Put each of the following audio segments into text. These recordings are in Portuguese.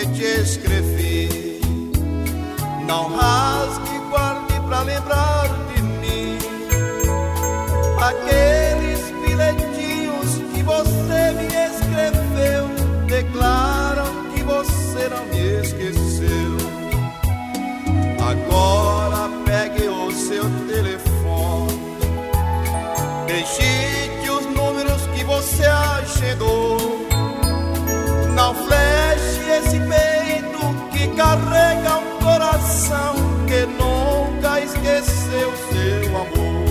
que te escrevi. Não rasgue, guarde pra lembrar de mim. Aqueles bilhetinhos que você me escreveu declaram que você não me esqueceu. Agora pegue o seu telefone, digite os números que você agendou. Não fleche esse peito que carrega um coração que nunca esqueceu seu amor.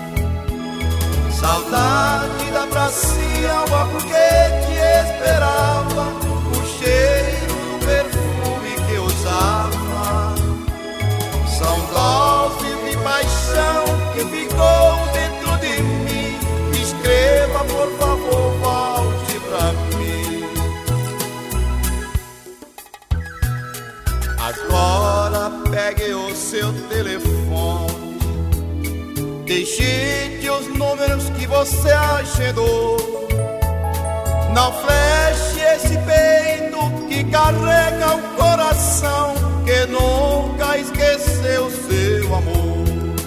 Saudade da pracinha, o porque te esperava, o cheiro do perfume que usava. São doses de paixão que ficou dentro de mim. Escreva, por favor, volte pra mim. Agora pegue o seu telefone, digite os números que você agendou. Não fleche esse peito que carrega um coração que nunca esqueceu seu amor.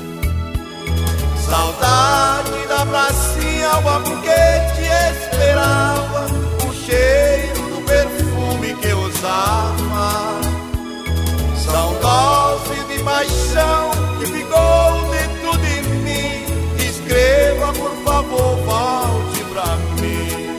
Saudade da pracinha, o amor que te esperava, o cheiro do perfume que usava. São doses de paixão que ficou dentro de mim. Escreva, por favor, volte pra mim.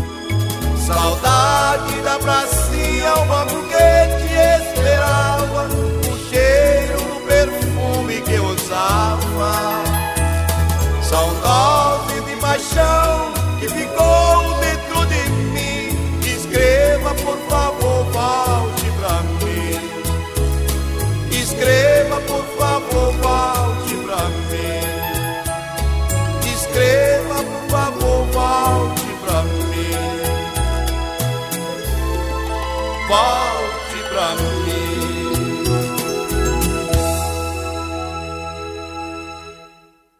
Saudade da pracinha, o amor que te esperava, o cheiro do perfume que usava. São doses de paixão que ficou dentro de mim. Escreva, por favor, volte pra mim. Escreva, por favor, volte pra mim. Escreva, por favor, volte pra mim.